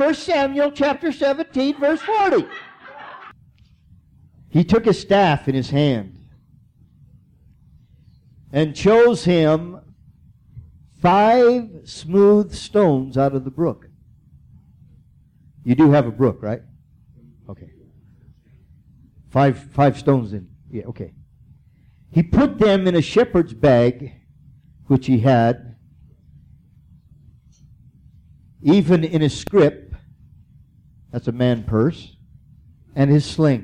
1 Samuel chapter 17, verse 40. He took a staff in his hand and chose him 5 smooth stones out of the brook. You do have a brook, right? Okay. Five stones in. Yeah, okay. He put them in a shepherd's bag, which he had, even in his scrip, that's a man purse, and his sling.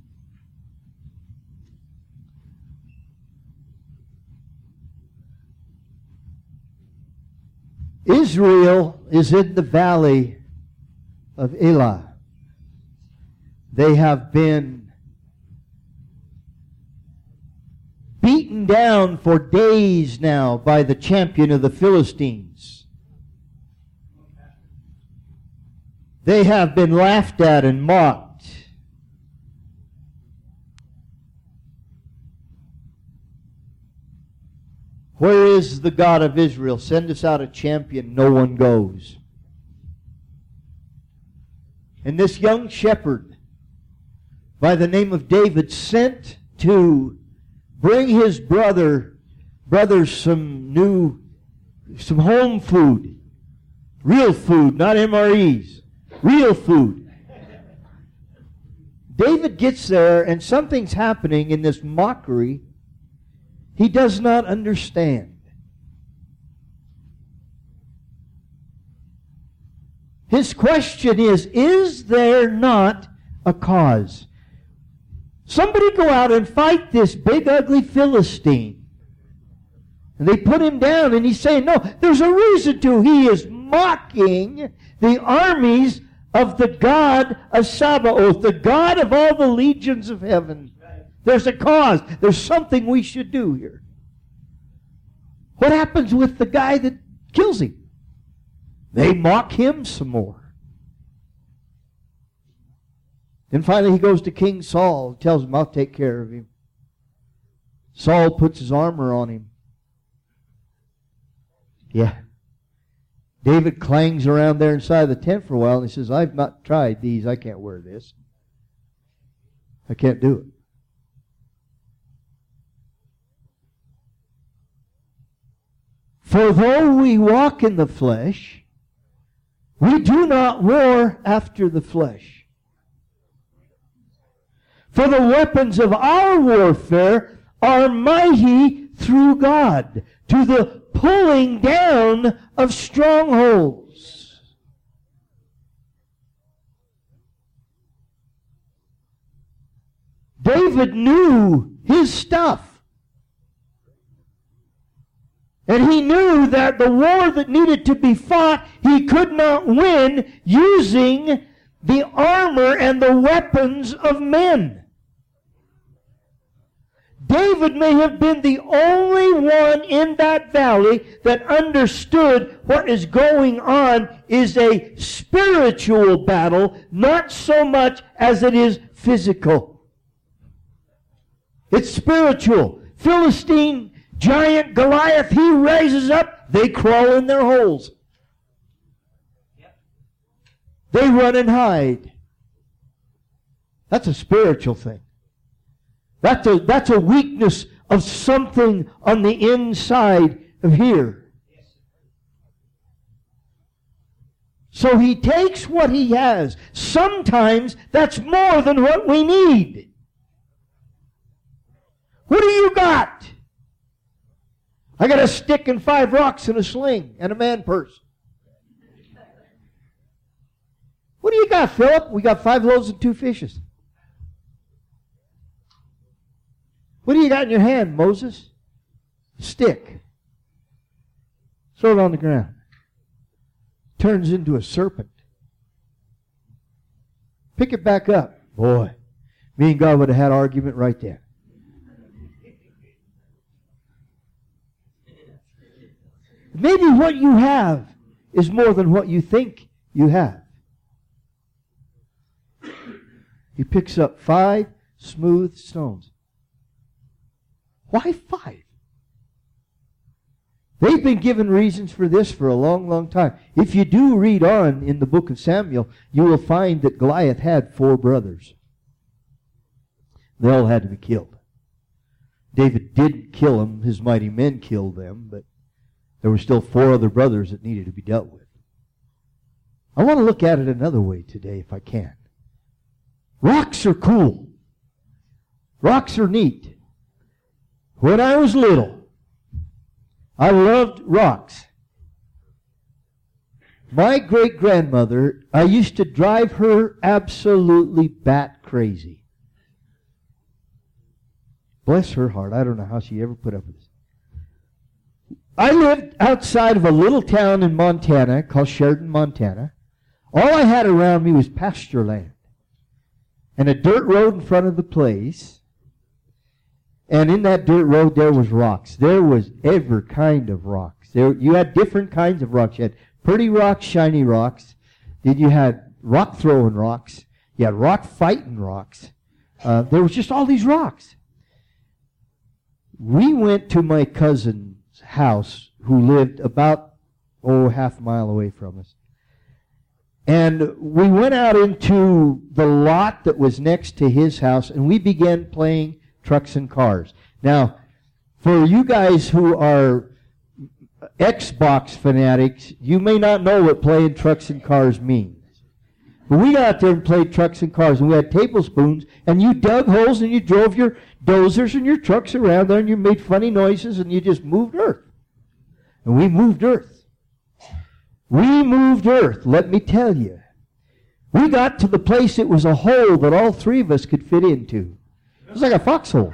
Israel is in the valley of Elah. They have been beaten down for days now by the champion of the Philistines. They have been laughed at and mocked. Where is the God of Israel? Send us out a champion. No one goes. And this young shepherd by the name of David sent to bring his brothers some home food. Real food, not MREs. Real food. David gets there and something's happening in this mockery he does not understand. His question is there not a cause? Somebody go out and fight this big ugly Philistine. And they put him down and he's saying, no, there's a reason to. He is mocking the armies of the God of Sabaoth, the God of all the legions of heaven. There's a cause. There's something we should do here. What happens with the guy that kills him? They mock him some more. Then finally he goes to King Saul and tells him, I'll take care of him. Saul puts his armor on him. Yeah. David clangs around there inside the tent for a while and he says, I've not tried these. I can't wear this. I can't do it. For though we walk in the flesh, we do not war after the flesh. For the weapons of our warfare are mighty through God to the pulling down of strongholds. David knew his stuff. And he knew that the war that needed to be fought, he could not win using the armor and the weapons of men. David may have been the only one in that valley that understood what is going on is a spiritual battle, not so much as it is physical. It's spiritual. Philistine giant Goliath, he raises up, they crawl in their holes. They run and hide. That's a spiritual thing. That's a weakness of something on the inside of here. So he takes what he has. Sometimes that's more than what we need. What do you got? I got a stick and 5 rocks and a sling and a man purse. What do you got, Philip? We got 5 loaves and 2 fishes. What do you got in your hand, Moses? A stick. Throw it on the ground. Turns into a serpent. Pick it back up. Boy, me and God would have had an argument right there. Maybe what you have is more than what you think you have. He picks up 5 smooth stones. Why 5? They've been given reasons for this for a long, long time. If you do read on in the book of Samuel, you will find that Goliath had 4 brothers. They all had to be killed. David didn't kill them. His mighty men killed them, but there were still 4 other brothers that needed to be dealt with. I want to look at it another way today if I can. Rocks are cool. Rocks are neat. When I was little, I loved rocks. My great-grandmother, I used to drive her absolutely bat crazy. Bless her heart. I don't know how she ever put up with this. I lived outside of a little town in Montana called Sheridan, Montana. All I had around me was pasture land and a dirt road in front of the place. And in that dirt road, there was rocks. There was every kind of rocks. You had different kinds of rocks. You had pretty rocks, shiny rocks. Then you had rock-throwing rocks. You had rock-fighting rocks. There was just all these rocks. We went to my cousin's house, who lived about, half a mile away from us. And we went out into the lot that was next to his house, and we began playing trucks and cars. Now, for you guys who are Xbox fanatics, you may not know what playing trucks and cars means. But we got out there and played trucks and cars, and we had tablespoons, and you dug holes, and you drove your dozers and your trucks around there, and you made funny noises, and you just moved earth. And we moved earth. We moved earth, let me tell you. We got to the place it was a hole that all 3 of us could fit into. It was like a foxhole.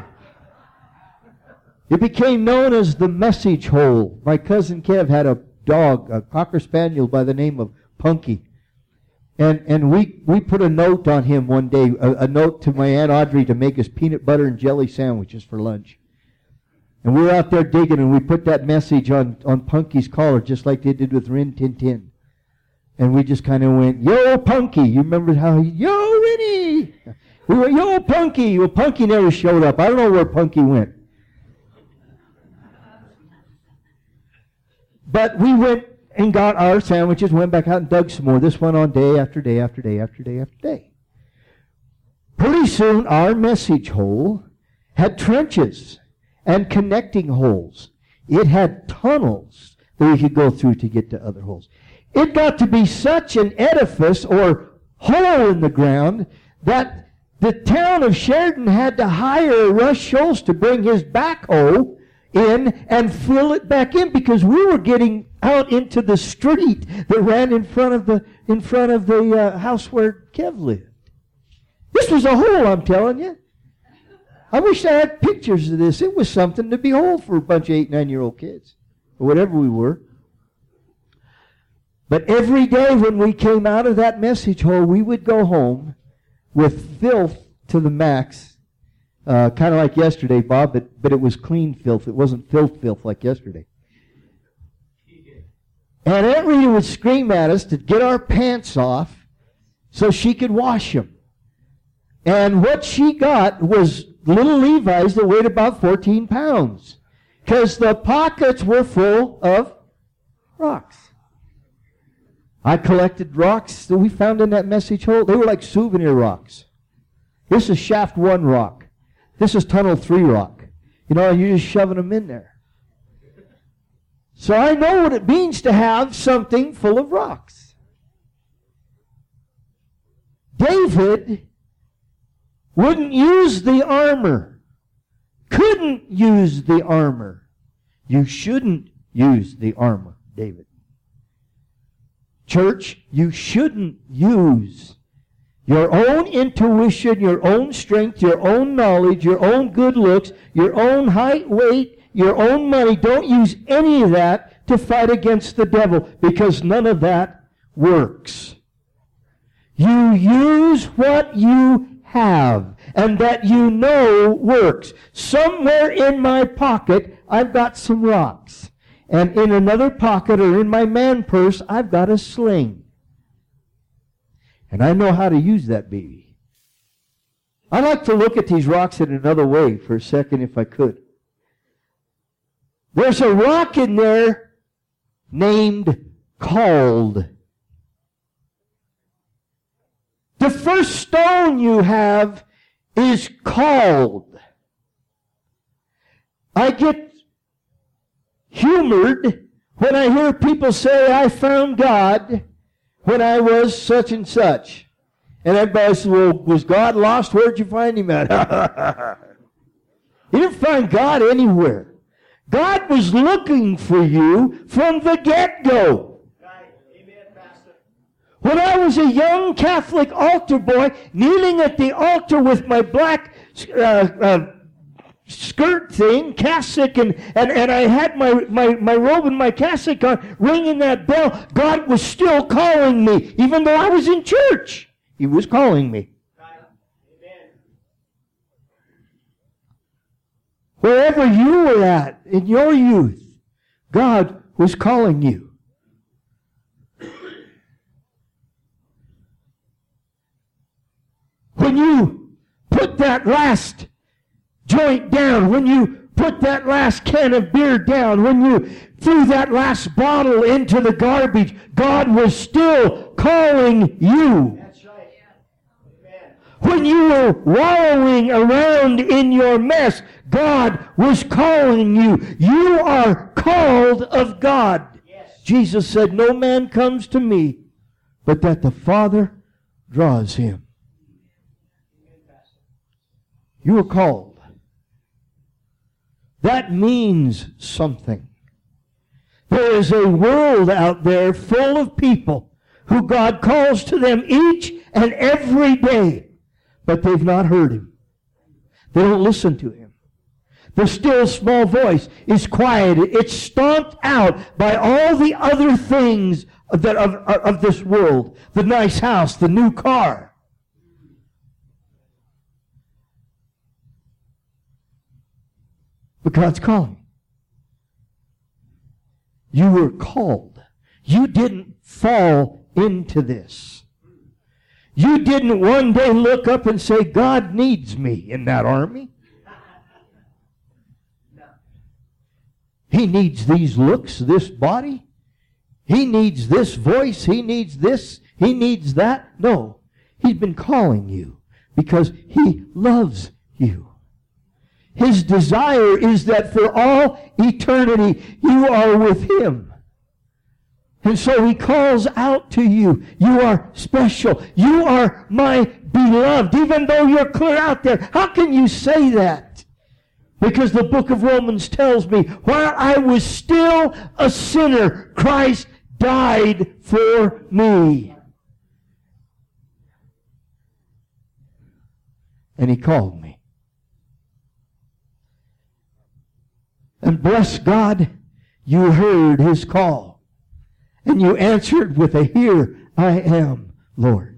It became known as the message hole. My cousin Kev had a dog, a Cocker Spaniel by the name of Punky. And we put a note on him one day, a note to my Aunt Audrey to make us peanut butter and jelly sandwiches for lunch. And we were out there digging, and we put that message on Punky's collar, just like they did with Rin Tin Tin. And we just kind of went, "Yo, Punky." You remember how he, "Yo, Rinny." We were, "Yo, Punky." Well, Punky never showed up. I don't know where Punky went. But we went and got our sandwiches, went back out and dug some more. This went on day after day after day after day after day. Pretty soon, our message hole had trenches and connecting holes. It had tunnels that we could go through to get to other holes. It got to be such an edifice or hole in the ground that the town of Sheridan had to hire Russ Schultz to bring his backhoe in and fill it back in, because we were getting out into the street that ran in front of the house where Kev lived. This was a hole, I'm telling you. I wish I had pictures of this. It was something to behold for a bunch of 8, 9-year-old kids, or whatever we were. But every day when we came out of that message hole, we would go home with filth to the max, kind of like yesterday, Bob, but it was clean filth. It wasn't filth like yesterday. And Aunt Rita would scream at us to get our pants off so she could wash them. And what she got was little Levi's that weighed about 14 pounds, because the pockets were full of rocks. I collected rocks that we found in that message hole. They were like souvenir rocks. This is shaft 1 rock. This is tunnel 3 rock. You know, you're just shoving them in there. So I know what it means to have something full of rocks. David wouldn't use the armor. Couldn't use the armor. You shouldn't use the armor, David. Church, you shouldn't use your own intuition, your own strength, your own knowledge, your own good looks, your own height, weight, your own money. Don't use any of that to fight against the devil, because none of that works. You use what you have and that you know works. Somewhere in my pocket, I've got some rocks. And in another pocket or in my man purse, I've got a sling. And I know how to use that baby. I like to look at these rocks in another way for a second if I could. There's a rock in there named called. The first stone you have is called. I get humored when I hear people say, I found God when I was such and such. And everybody says, well, was God lost? Where'd you find him at? You didn't find God anywhere. God was looking for you from the get-go. Right. Amen, Pastor. When I was a young Catholic altar boy, kneeling at the altar with my black skirt thing, cassock, and I had my robe and my cassock on, ringing that bell, God was still calling me, even though I was in church. He was calling me. Right. Amen. Wherever you were at in your youth, God was calling you. When you put that last joint down, when you put that last can of beer down, when you threw that last bottle into the garbage, God was still calling you. That's right. Amen. When you were wallowing around in your mess, God was calling you. You are called of God. Yes. Jesus said, no man comes to me, but that the Father draws him. Amen, Pastor. You are called. That means something. There is a world out there full of people who God calls to them each and every day, but they've not heard him. They don't listen to him. The still small voice is quieted. It's stomped out by all the other things of this world. The nice house, the new car. But God's calling. You were called. You didn't fall into this. You didn't one day look up and say, God needs me in that army. He needs these looks, this body. He needs this voice. He needs this. He needs that. No. He's been calling you because he loves you. His desire is that for all eternity you are with him. And so he calls out to you. You are special. You are my beloved, even though you're clear out there. How can you say that? Because the book of Romans tells me, while I was still a sinner, Christ died for me. And he called me. And bless God, you heard his call. And you answered with a, here I am, Lord.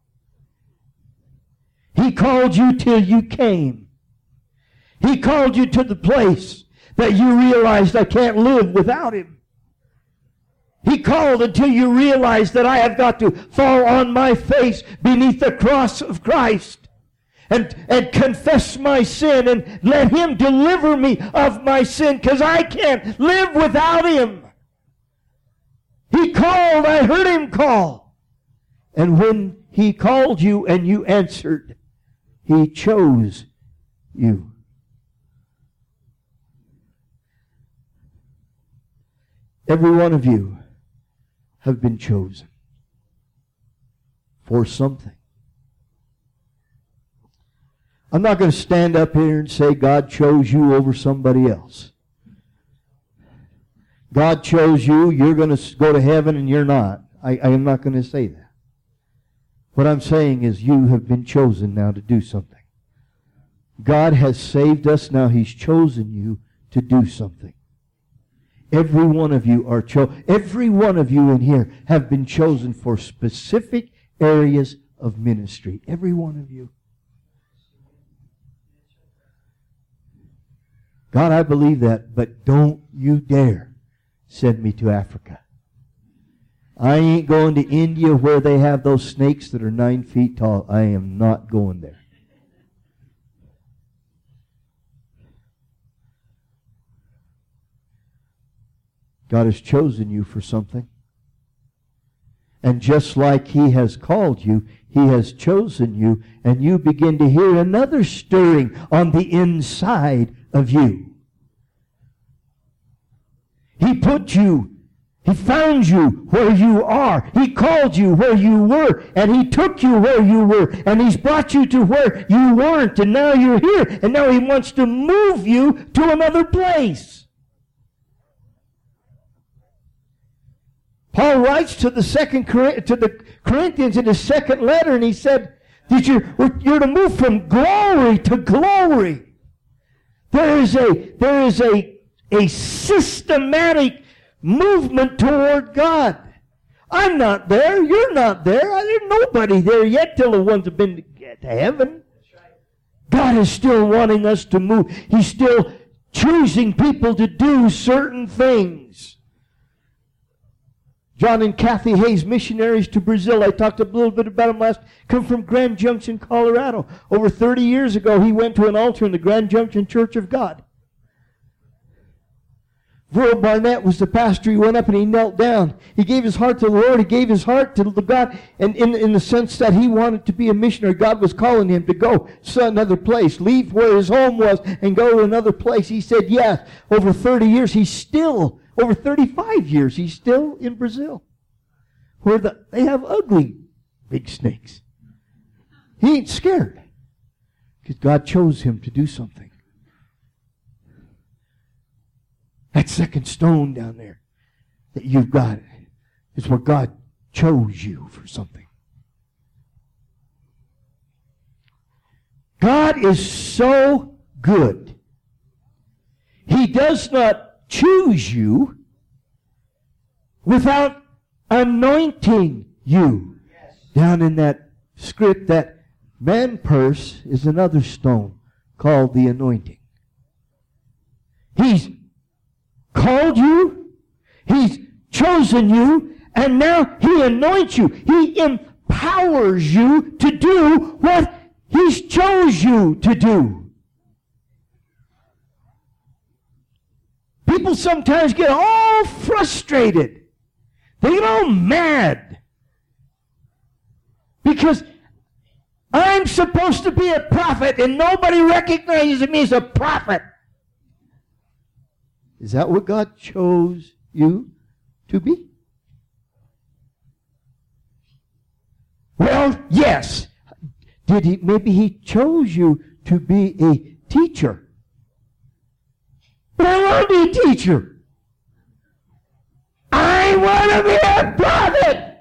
He called you till you came. He called you to the place that you realized I can't live without him. He called until you realized that I have got to fall on my face beneath the cross of Christ. And confess my sin and let him deliver me of my sin, because I can't live without him. He called, I heard him call. And when he called you and you answered, he chose you. Every one of you have been chosen for something. I'm not going to stand up here and say God chose you over somebody else. God chose you, you're going to go to heaven and you're not. I am not going to say that. What I'm saying is you have been chosen now to do something. God has saved us, now he's chosen you to do something. Every one of you are chosen. Every one of you in here have been chosen for specific areas of ministry. Every one of you. God, I believe that, but don't you dare send me to Africa. I ain't going to India where they have those snakes that are 9 feet tall. I am not going there. God has chosen you for something. And just like He has called you, He has chosen you, and you begin to hear another stirring on the inside of you. He put you, He found you where you are. He called you where you were, and He took you where you were, and He's brought you to where you weren't, and now you're here, and now He wants to move you to another place. Paul writes to the Corinthians in his second letter, and he said that you're to move from glory to glory. There is a systematic movement toward God. I'm not there. You're not there. There's nobody there yet till the ones have been to heaven. God is still wanting us to move. He's still choosing people to do certain things. John and Kathy Hayes, missionaries to Brazil. I talked a little bit about him last. Come from Grand Junction, Colorado. Over 30 years ago, he went to an altar in the Grand Junction Church of God. Verl Barnett was the pastor. He went up and he knelt down. He gave his heart to the Lord. He gave his heart to God, and in the sense that he wanted to be a missionary. God was calling him to go to another place, leave where his home was, and go to another place. He said yes. Over 30 years, over 35 years, he's still in Brazil, where they have ugly big snakes. He ain't scared, because God chose him to do something. That second stone down there that you've got is where God chose you for something. God is so good. He does not choose you without anointing you. Yes. Down in that script, that man purse is another stone called the anointing. He's called you, He's chosen you, and now He anoints you. He empowers you to do what He's chose you to do. People sometimes get all frustrated. They get all mad. Because I'm supposed to be a prophet and nobody recognizes me as a prophet. Is that what God chose you to be? Well, yes. Maybe He chose you to be a teacher. But I want to be a teacher. I want to be a prophet.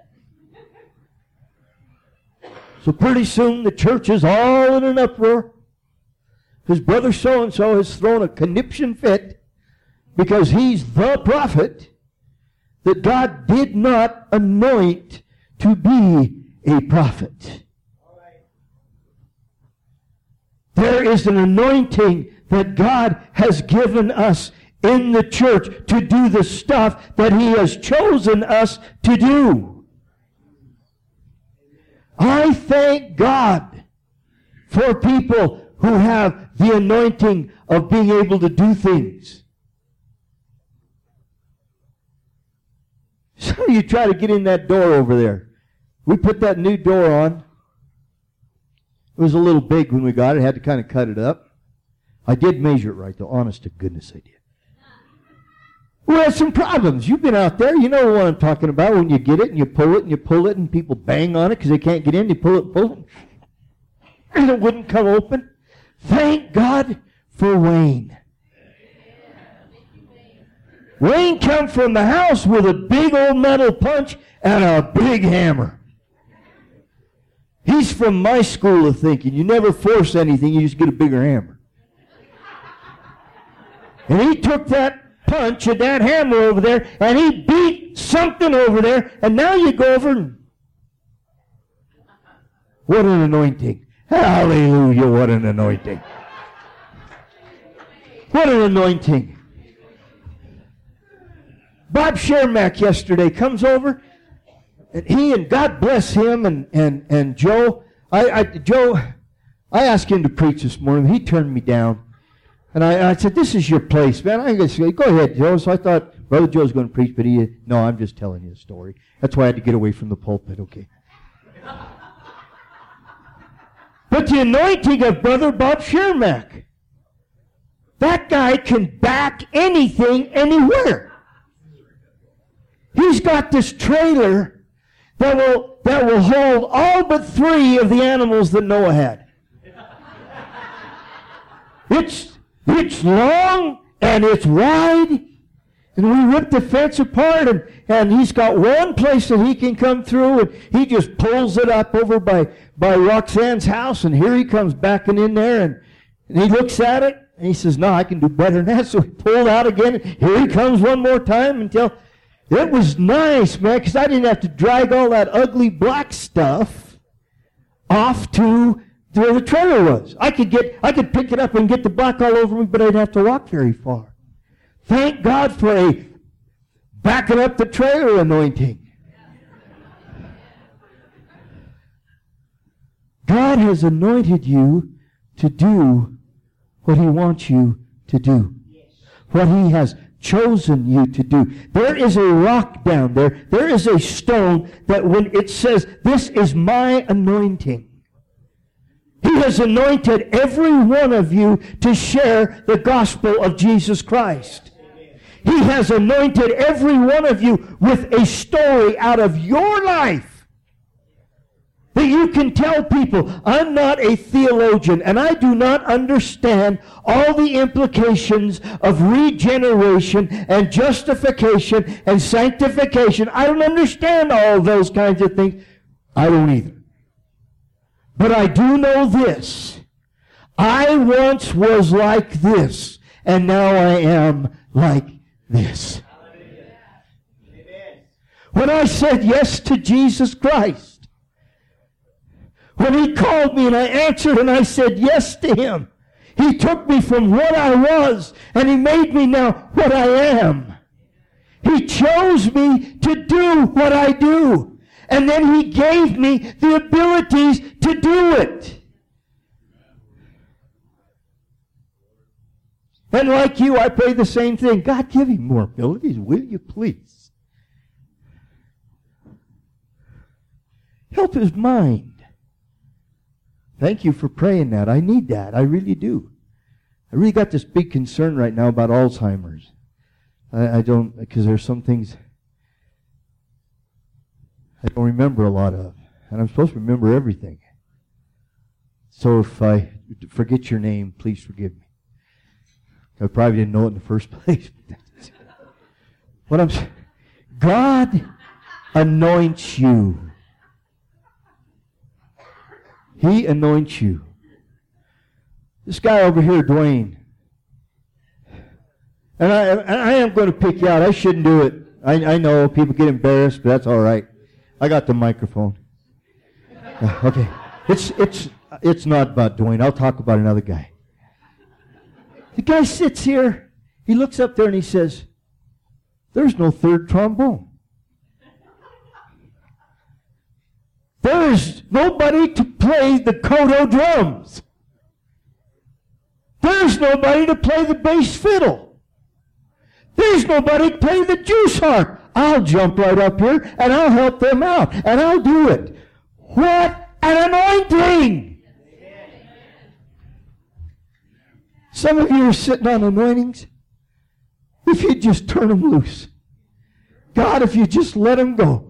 So pretty soon the church is all in an uproar. His brother so-and-so has thrown a conniption fit because he's the prophet that God did not anoint to be a prophet. There is an anointing that God has given us in the church to do the stuff that He has chosen us to do. I thank God for people who have the anointing of being able to do things. Some of you try to get in that door over there. We put that new door on. It was a little big when we got it. I had to kind of cut it up. I did measure it right, though. Honest to goodness, I did. We had some problems. You've been out there. You know what I'm talking about when you get it and you pull it and people bang on it because they can't get in. You pull it, and it wouldn't come open. Thank God for Wayne. Wayne came from the house with a big old metal punch and a big hammer. He's from my school of thinking. You never force anything, you just get a bigger hammer. And he took that punch and that hammer over there, and he beat something over there, and now you go over and... What an anointing. Hallelujah, what an anointing. What an anointing. Bob Shermack yesterday comes over, and he, and God bless him, and Joe, I asked him to preach this morning. He turned me down. And I said, this is your place, man. I said, go ahead, Joe. So I thought, Brother Joe's going to preach, but no, I'm just telling you a story. That's why I had to get away from the pulpit, okay? But the anointing of Brother Bob Schermack, that guy can back anything, anywhere. He's got this trailer that will hold all but 3 of the animals that Noah had. It's long and it's wide, and we ripped the fence apart, and he's got one place that he can come through, and he just pulls it up over by Roxanne's house, and here he comes backing in there, and he looks at it, and he says, no, I can do better than that. So he pulled out again, and here he comes one more time until it was nice, man, because I didn't have to drag all that ugly black stuff off to where the trailer was. I could pick it up and get the black all over me, but I'd have to walk very far. Thank God for a backing up the trailer anointing. God has anointed you to do what He wants you to do. What He has chosen you to do. There is a rock down there. There is a stone that when it says, this is my anointing, He has anointed every one of you to share the gospel of Jesus Christ. He has anointed every one of you with a story out of your life that you can tell people. I'm not a theologian, and I do not understand all the implications of regeneration and justification and sanctification. I don't understand all those kinds of things. I don't either. But I do know this. I once was like this, and now I am like this. When I said yes to Jesus Christ, when He called me and I answered and I said yes to Him, He took me from what I was and He made me now what I am. He chose me to do what I do. And then He gave me the abilities to do it. And like you, I pray the same thing. God, give him more abilities, will you please? Help his mind. Thank you for praying that. I need that. I really do. I really got this big concern right now about Alzheimer's. I don't, because there's some things I don't remember a lot of. And I'm supposed to remember everything. So if I forget your name, please forgive me. I probably didn't know it in the first place. What I'm saying, God anoints you. He anoints you. This guy over here, Dwayne, and I am going to pick you out. I shouldn't do it. I know people get embarrassed, but that's all right. I got the microphone. Okay. It's not about Dwayne. I'll talk about another guy. The guy sits here. He looks up there and he says, there's no third trombone. There's nobody to play the koto drums. There's nobody to play the bass fiddle. There's nobody to play the juice harp. I'll jump right up here and I'll help them out and I'll do it. What an anointing! Some of you are sitting on anointings. If you just turn them loose. God, if you just let them go.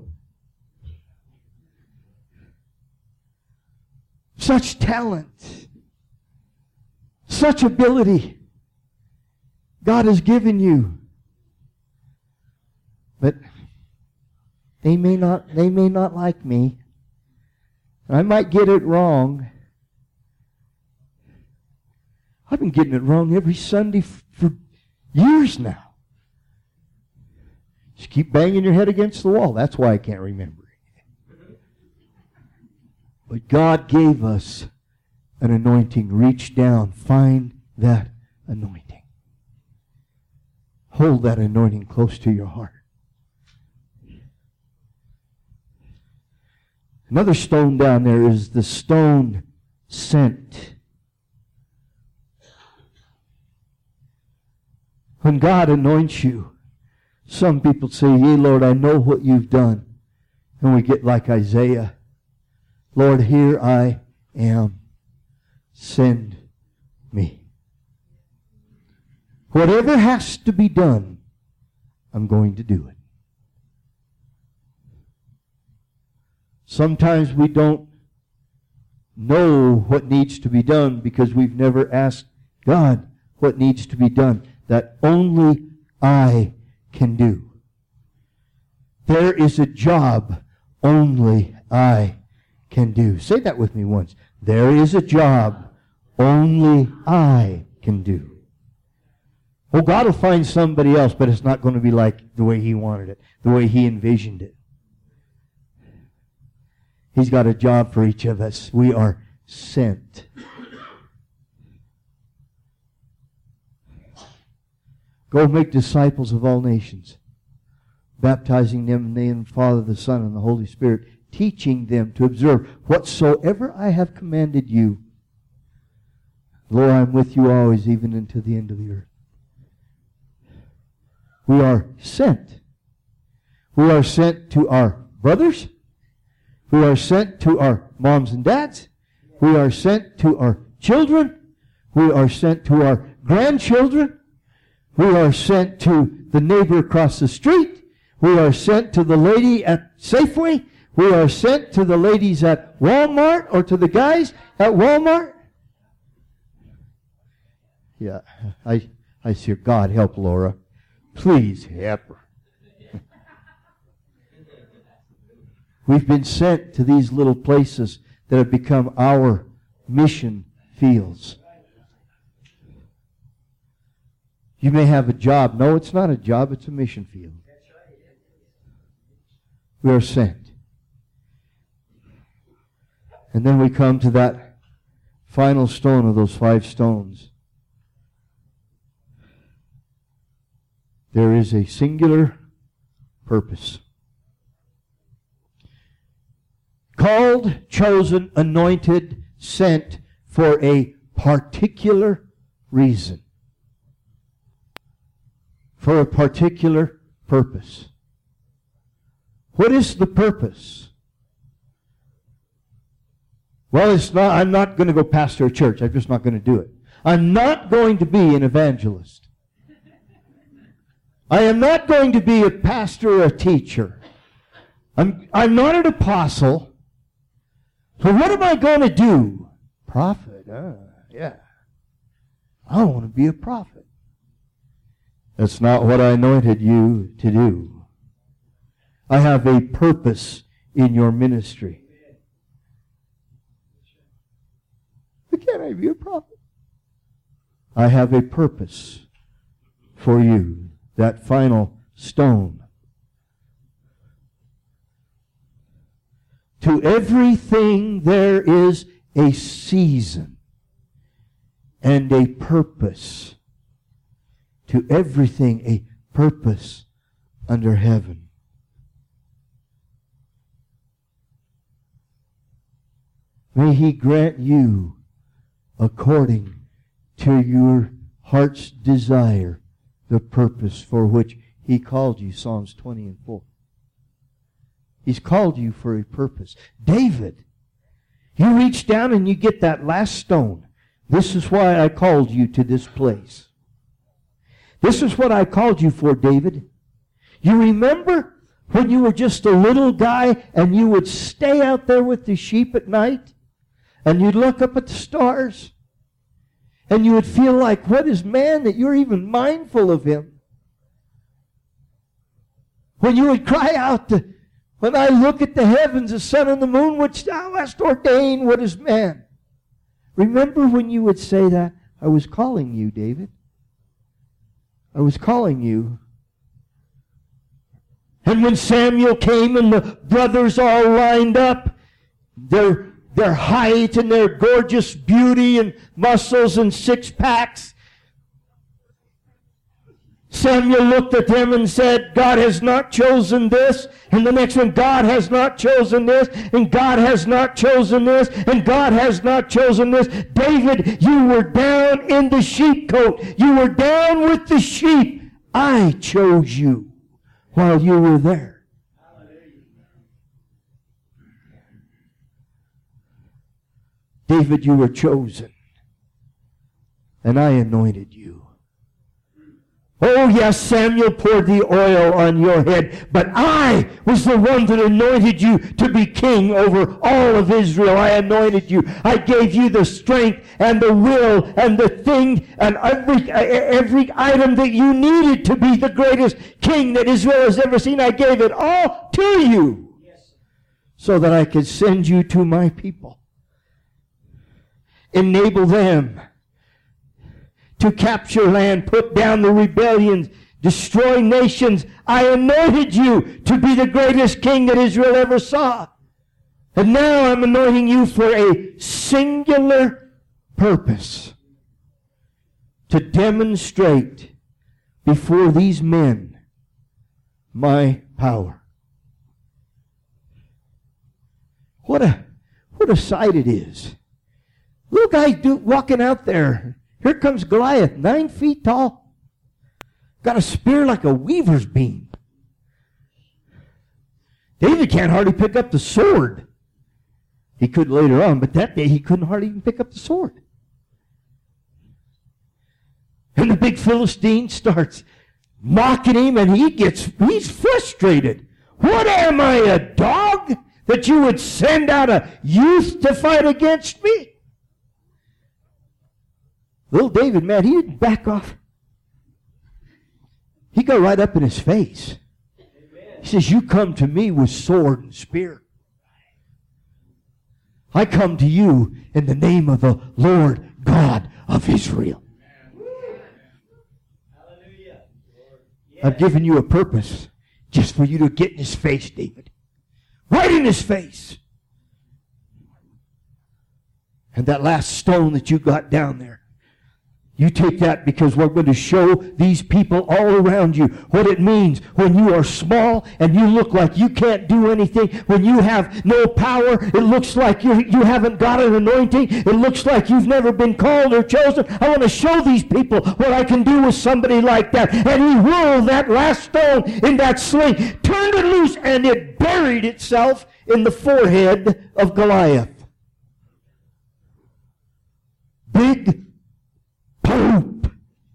Such talent. Such ability. God has given you. But they may not like me. I might get it wrong. I've been getting it wrong every Sunday for years now. Just keep banging your head against the wall. That's why I can't remember it. But God gave us an anointing. Reach down. Find that anointing. Hold that anointing close to your heart. Another stone down there is the stone sent. When God anoints you, Some people say, yea, Lord, I know what you've done. And we get like Isaiah. Lord, here I am. Send me. Whatever has to be done, I'm going to do it. Sometimes we don't know what needs to be done because we've never asked God what needs to be done that only I can do. There is a job only I can do. Say that with me once. There is a job only I can do. Well, God will find somebody else, but it's not going to be like the way He wanted it, the way He envisioned it. He's got a job for each of us. We are sent. Go make disciples of all nations, baptizing them in the name of the Father, the Son, and the Holy Spirit, teaching them to observe whatsoever I have commanded you. Lord, I'm with you always, even unto the end of the earth. We are sent. We are sent to our brothers. We are sent to our moms and dads. We are sent to our children. We are sent to our grandchildren. We are sent to the neighbor across the street. We are sent to the lady at Safeway. We are sent to the ladies at Walmart or to the guys at Walmart. Yeah, I see. God help Laura. Please help her. We've been sent to these little places that have become our mission fields. You may have a job. No, it's not a job. It's a mission field. We are sent. And then we come to that final stone of those 5 stones. There is a singular purpose. Called, chosen, anointed, sent for a particular reason. For a particular purpose. What is the purpose? Well, it's not. I'm not going to go pastor a church. I'm just not going to do it. I'm not going to be an evangelist. I am not going to be a pastor or a teacher. I'm not an apostle. So what am I going to do? Prophet. Yeah. I want to be a prophet. That's not what I anointed you to do. I have a purpose in your ministry. But can't I be a prophet? I have a purpose for you. That final stone. To everything there is a season and a purpose. To everything a purpose under heaven. May He grant you according to your heart's desire the purpose for which He called you, Psalms 20 and 4. He's called you for a purpose. David, you reach down and you get that last stone. This is why I called you to this place. This is what I called you for, David. You remember when you were just a little guy and you would stay out there with the sheep at night and you'd look up at the stars? And you would feel like, what is man that you're even mindful of him? When you would cry out, when I look at the heavens, the sun and the moon, which thou hast ordained, what is man? Remember when you would say that? I was calling you, David. I was calling you. And when Samuel came and the brothers all lined up, their height and their gorgeous beauty and muscles and 6-packs. Samuel looked at them and said, God has not chosen this. And the next one, God has not chosen this. And God has not chosen this. And God has not chosen this. David, you were down in the sheepcote. You were down with the sheep. I chose you. while you were there. David, you were chosen, and I anointed you. Oh, yes, Samuel poured the oil on your head, but I was the one that anointed you to be king over all of Israel. I anointed you. I gave you the strength and the will and the thing and every item that you needed to be the greatest king that Israel has ever seen. I gave it all to you so that I could send you to my people. Enable them to capture land, put down the rebellions, destroy nations. I anointed you to be the greatest king that Israel ever saw. And now I'm anointing you for a singular purpose. To demonstrate before these men my power. What a sight it is. Little guys walking out there. Here comes Goliath, 9 feet tall. Got a spear like a weaver's beam. David can't hardly pick up the sword. He could later on, but that day he couldn't hardly even pick up the sword. And the big Philistine starts mocking him, and he's frustrated. What am I, a dog, that you would send out a youth to fight against me? Little David, man, he didn't back off. He got right up in his face. Amen. He says, you come to me with sword and spear. I come to you in the name of the Lord God of Israel. Hallelujah. I've given you a purpose just for you to get in his face, David. Right in his face. And that last stone that you got down there, you take that, because we're going to show these people all around you what it means when you are small and you look like you can't do anything. When you have no power, it looks like you haven't got an anointing. It looks like you've never been called or chosen. I want to show these people what I can do with somebody like that. And he whirled that last stone in that sling, turned it loose, and it buried itself in the forehead of Goliath. Big poop.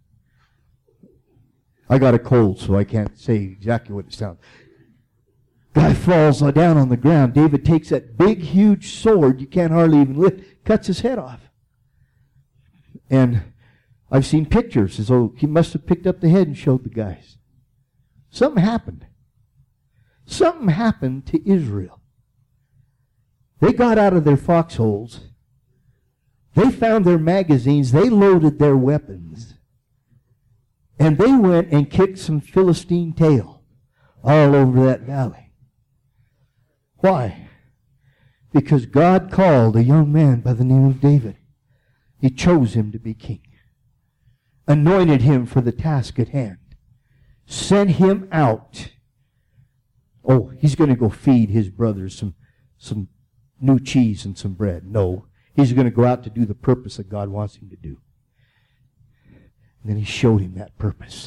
I got a cold, so I can't say exactly what it sounds. Guy falls down on the ground. David takes that big, huge sword, you can't hardly even lift, cuts his head off. And I've seen pictures as though he must have picked up the head and showed the guys. Something happened. Something happened to Israel. They got out of their foxholes. They found their magazines. They loaded their weapons. And they went and kicked some Philistine tail all over that valley. Why? Because God called a young man by the name of David. He chose him to be king. Anointed him for the task at hand. Sent him out. Oh, he's going to go feed his brothers some new cheese and some bread. No. He's going to go out to do the purpose that God wants him to do. And then he showed him that purpose.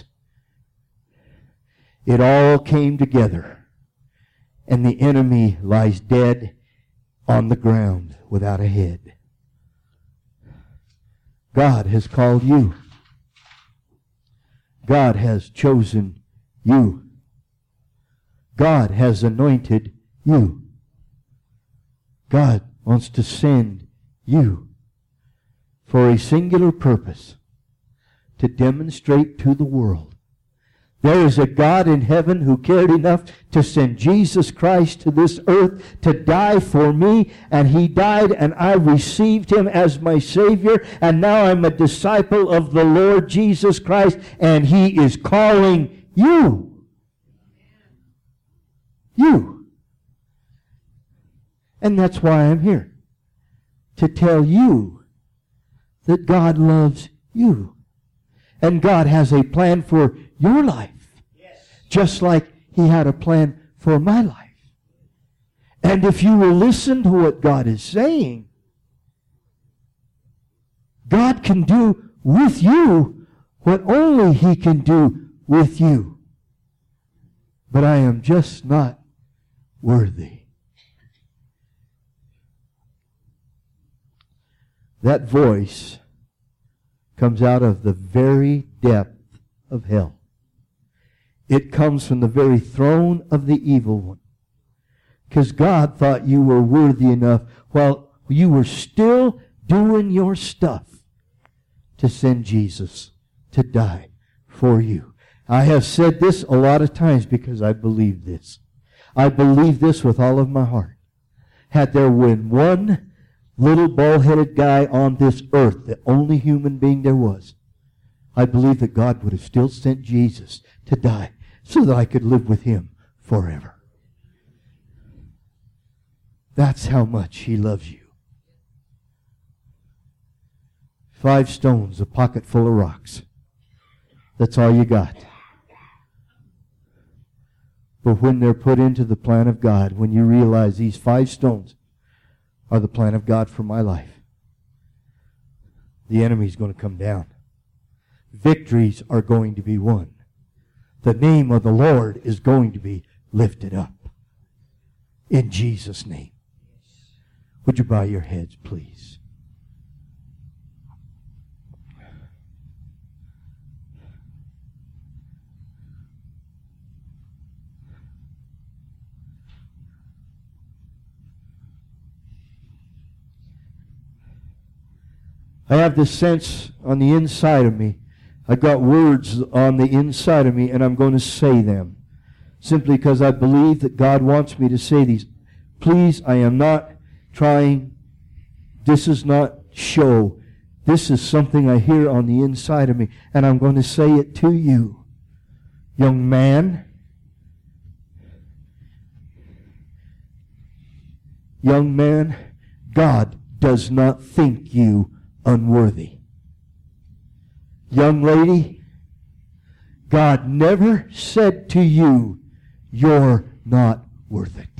It all came together. And the enemy lies dead on the ground without a head. God has called you. God has chosen you. God has anointed you. God wants to send you for a singular purpose, to demonstrate to the world there is a God in heaven who cared enough to send Jesus Christ to this earth to die for me, and he died and I received him as my Savior, and now I'm a disciple of the Lord Jesus Christ, and he is calling you. You. And that's why I'm here. To tell you that God loves you. And God has a plan for your life. Yes. Just like he had a plan for my life. And if you will listen to what God is saying, God can do with you what only he can do with you. but I am just not worthy. That voice comes out of the very depth of hell. It comes from the very throne of the evil one. Because God thought you were worthy enough while you were still doing your stuff to send Jesus to die for you. I have said this a lot of times because I believe this. I believe this with all of my heart. Had there been one little bald-headed guy on this earth, the only human being there was, I believe that God would have still sent Jesus to die so that I could live with Him forever. That's how much He loves you. 5 stones, a pocket full of rocks. That's all you got. But when they're put into the plan of God, when you realize these 5 stones are the plan of God for my life, the enemy's going to come down. Victories are going to be won. The name of the Lord is going to be lifted up. In Jesus' name. Would you bow your heads, please? I have this sense on the inside of me. I got words on the inside of me, and I'm going to say them. Simply because I believe that God wants me to say these. Please, I am not trying. This is not show. This is something I hear on the inside of me, and I'm going to say it to you. Young man, God does not think you unworthy. Young lady, God never said to you, you're not worth it.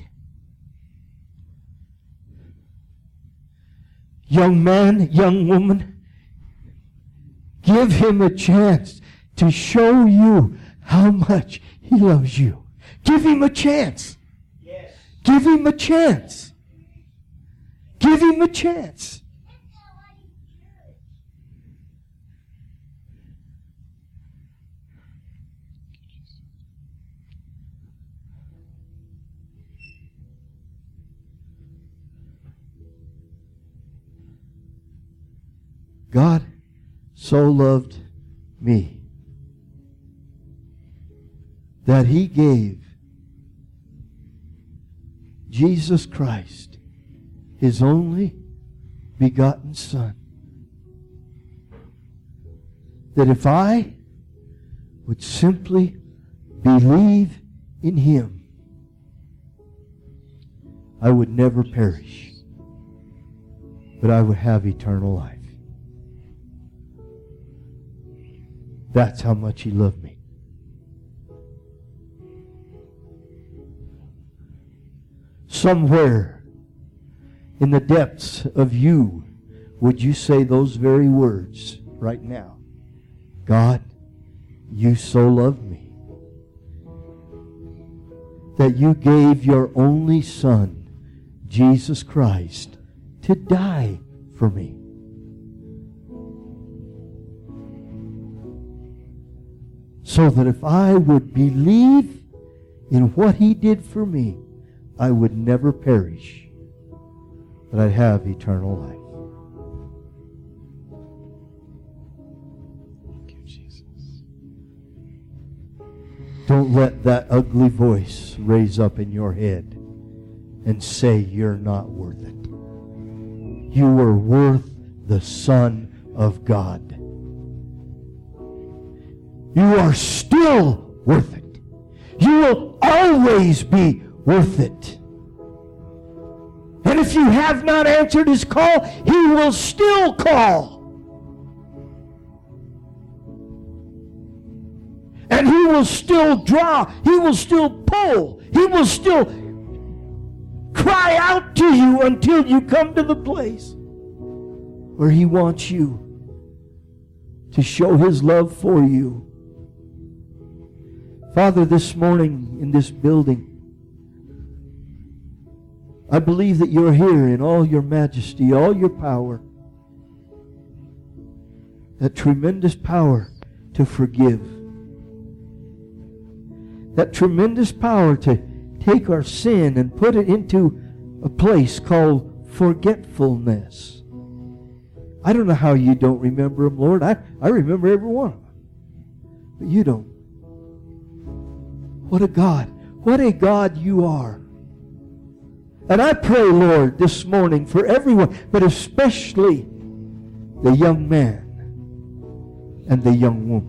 Young man, young woman, give Him a chance to show you how much He loves you. Give Him a chance. Yes. Give Him a chance. Give Him a chance. God so loved me that He gave Jesus Christ, His only begotten Son, that if I would simply believe in Him, I would never perish, but I would have eternal life. That's how much He loved me. Somewhere in the depths of you, would you say those very words right now? God, you so loved me that you gave your only Son, Jesus Christ, to die for me. So that if I would believe in what He did for me, I would never perish, but I'd have eternal life. Thank you, Jesus. Don't let that ugly voice raise up in your head and say you're not worth it. You are worth the Son of God. You are still worth it. You will always be worth it. And if you have not answered His call, He will still call. And He will still draw. He will still pull. He will still cry out to you until you come to the place where He wants you to show His love for you. Father, this morning in this building, I believe that you're here in all your majesty, all your power. That tremendous power to forgive. That tremendous power to take our sin and put it into a place called forgetfulness. I don't know how you don't remember them, Lord. I remember every one of them. But you don't. What a God. What a God you are. And I pray, Lord, this morning for everyone, but especially the young man and the young woman.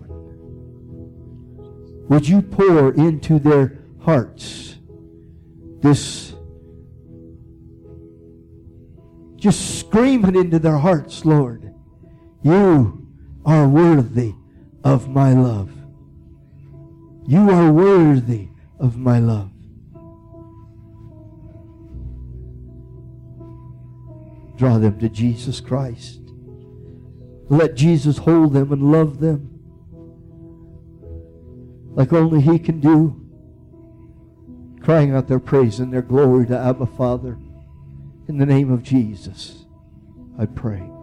Would you pour into their hearts this, just scream it into their hearts, Lord. You are worthy of my love. You are worthy of my love. Draw them to Jesus Christ. Let Jesus hold them and love them like only He can do. Crying out their praise and their glory to Abba Father. In the name of Jesus, I pray.